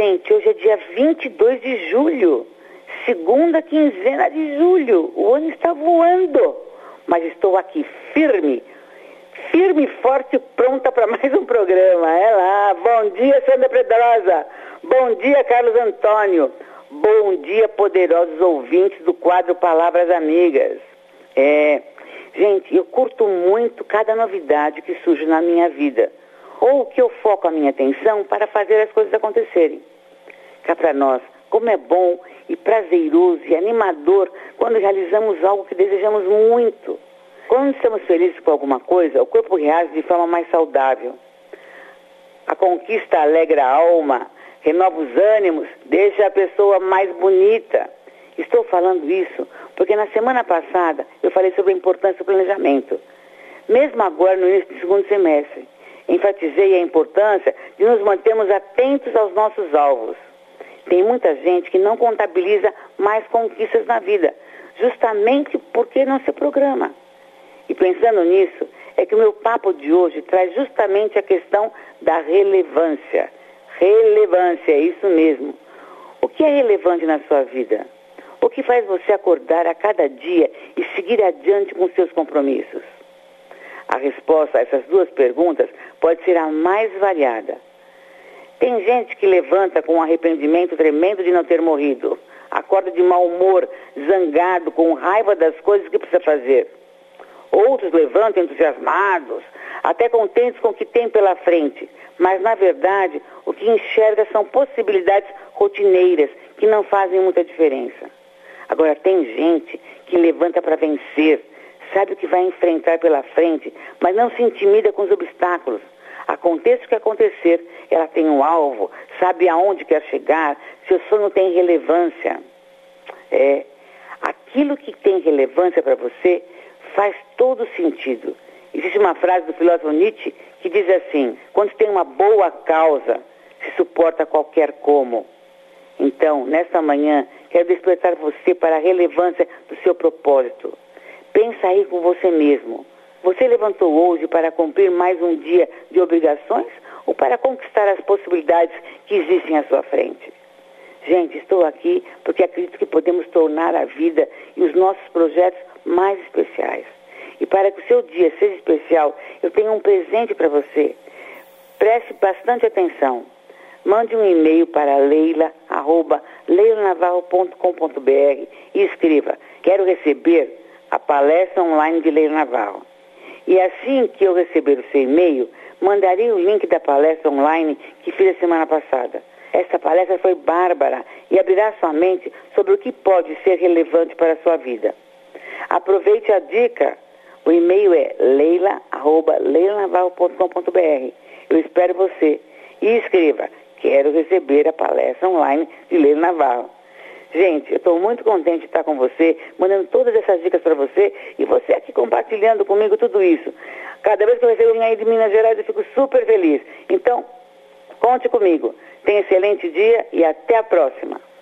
Gente, hoje é dia 22 de julho, segunda quinzena de julho. O ano está voando, mas estou aqui firme e forte, pronta para mais um programa. É lá. Bom dia, Sandra Pedrosa. Bom dia, Carlos Antônio. Bom dia, poderosos ouvintes do quadro Palavras Amigas. Gente, eu curto muito cada novidade que surge na minha vida, ou que eu foco a minha atenção para fazer as coisas acontecerem. Cá para nós, como é bom e prazeroso e animador quando realizamos algo que desejamos muito. Quando estamos felizes com alguma coisa, o corpo reage de forma mais saudável. A conquista alegra a alma, renova os ânimos, deixa a pessoa mais bonita. Estou falando isso porque na semana passada eu falei sobre a importância do planejamento. Mesmo agora, no início do segundo semestre, enfatizei a importância de nos mantermos atentos aos nossos alvos. Tem muita gente que não contabiliza mais conquistas na vida, justamente porque não se programa. E pensando nisso, é que o meu papo de hoje traz justamente a questão da relevância. Relevância, é isso mesmo. O que é relevante na sua vida? O que faz você acordar a cada dia e seguir adiante com seus compromissos? A resposta a essas duas perguntas pode ser a mais variada. Tem gente que levanta com um arrependimento tremendo de não ter morrido. Acorda de mau humor, zangado, com raiva das coisas que precisa fazer. Outros levantam entusiasmados, até contentes com o que tem pela frente. Mas, na verdade, o que enxerga são possibilidades rotineiras que não fazem muita diferença. Agora, tem gente que levanta para vencer, sabe o que vai enfrentar pela frente, mas não se intimida com os obstáculos. Aconteça o que acontecer, ela tem um alvo, sabe aonde quer chegar, seu sonho tem relevância. Aquilo que tem relevância para você faz todo sentido. Existe uma frase do filósofo Nietzsche que diz assim: quando tem uma boa causa, se suporta qualquer como. Então, nesta manhã, quero despertar você para a relevância do seu propósito. Pensa aí com você mesmo. Você levantou hoje para cumprir mais um dia de obrigações ou para conquistar as possibilidades que existem à sua frente? Gente, estou aqui porque acredito que podemos tornar a vida e os nossos projetos mais especiais. E para que o seu dia seja especial, eu tenho um presente para você. Preste bastante atenção. Mande um e-mail para leila@leilanavarro.com.br e escreva: quero receber a palestra online de Leila Navarro. E assim que eu receber o seu e-mail, mandarei o link da palestra online que fiz a semana passada. Esta palestra foi bárbara e abrirá sua mente sobre o que pode ser relevante para a sua vida. Aproveite a dica. O e-mail é leila@leilanavarro.com.br. Eu espero você. E escreva: quero receber a palestra online de Leila Navarro. Gente, eu estou muito contente de estar com você, mandando todas essas dicas para você e você aqui compartilhando comigo tudo isso. Cada vez que eu recebo alguém aí de Minas Gerais, eu fico super feliz. Então, conte comigo. Tenha um excelente dia e até a próxima.